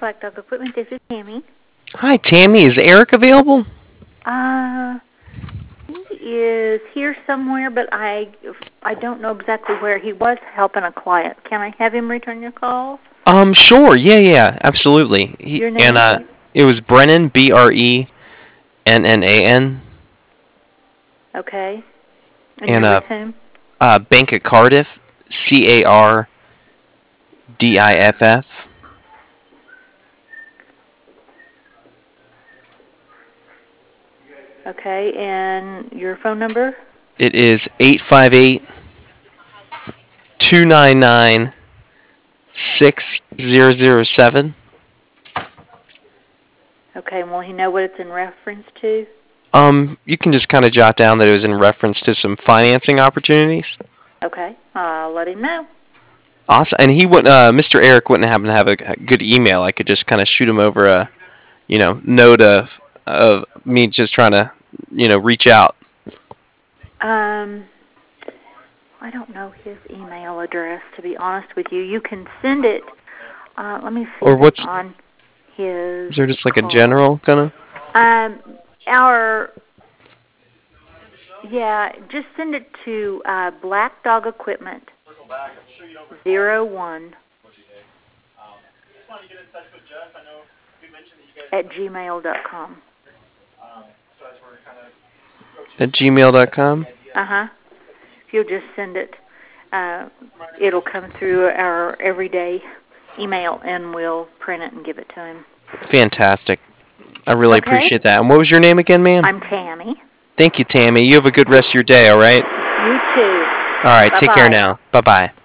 Black Dog Equipment. This is Tammy. Hi, Tammy. Is Eric available? He is here somewhere, but I don't know exactly where. He was helping a client. Can I have him return your call? Sure. Yeah, absolutely. Your name? It was Brennan, Brennan. Okay. And And you're with whom? Bank of Cardiff, Cardiff. Okay, and your phone number? It is 858-299-6007. Okay, and will he know what it's in reference to? You can just kind of jot down that it was in reference to some financing opportunities. Okay, I'll let him know. Awesome. And Mr. Eric wouldn't happen to have a good email. I could just kind of shoot him over a, note of me just trying to, reach out. I don't know his email address, to be honest with you. You can send it. Let me see. Or what's on his? Is there just like a general kind of? Just send it to Black Dog Equipment 01 @gmail.com. At gmail.com? Uh-huh. If you'll just send it, it'll come through our everyday email, and we'll print it and give it to him. Fantastic. I really appreciate that. And what was your name again, ma'am? I'm Tammy. Thank you, Tammy. You have a good rest of your day, all right? You too. All right, take care now. Bye-bye.